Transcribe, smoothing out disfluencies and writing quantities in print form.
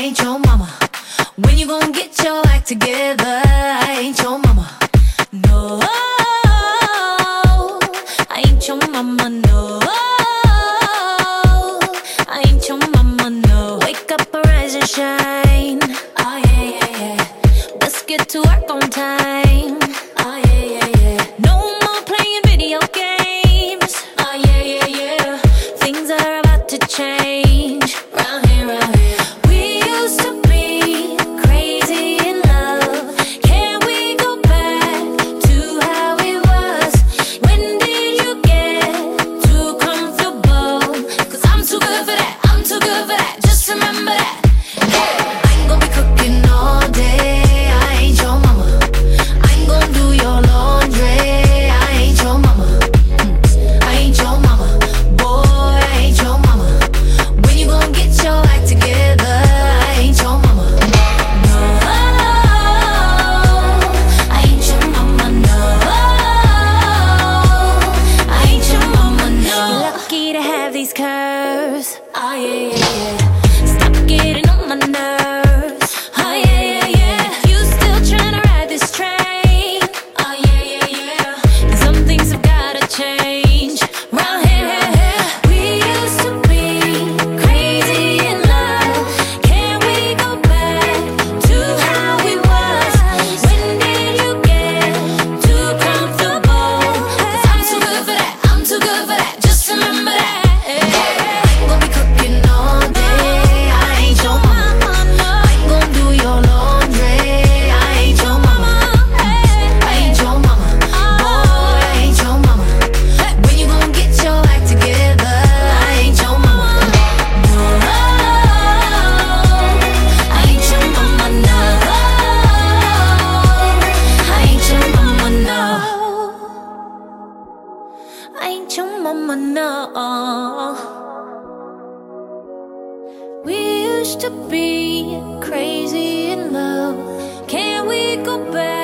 ain't your mama. When you gon' get your act together? I ain't your mama. No, I ain't your mama, no. I ain't your mama, no. Wake up, arise and shine. Oh yeah, yeah, yeah. Let's get to work on time. Oh yeah, yeah, yeah. No more playing video games. Oh yeah, yeah, yeah. Things are about to change. Round here, round here. We used to be crazy in love. Can we go back to how it was? When did you get too comfortable? 'Cause I'm too good for that, I'm too good for that. Just remember that. Hey, I ain't gon' be cooking all day. I ain't your mama. I ain't gon' do your laundry. I ain't your mama. I ain't your mama. Boy, I ain't your mama. When you gon' get your act together? I ain't your mama. No, I ain't your mama, no. I ain't your mama, no. You're lucky to have these curves. Oh yeah, yeah, yeah. Stop getting on my nerves. Oh yeah, yeah, yeah. You still tryna ride this train? Oh yeah, yeah, yeah. And some things have gotta change. Round here, here, here. We used to be crazy in love. Can we go back to how it was? When did you get too comfortable? 'Cause I'm too good for that, I'm too good for that. Just remember that. I ain't gon' be cooking all day. I ain't your mama. I ain't gon' do your laundry. I ain't your mama. I ain't your mama. Boy, I ain't your mama. When you gon' get your act together? I ain't your mama. No, I ain't your mama, no. I ain't your mama, no. I ain't your mama, no. We used to be crazy in love. Can we go back?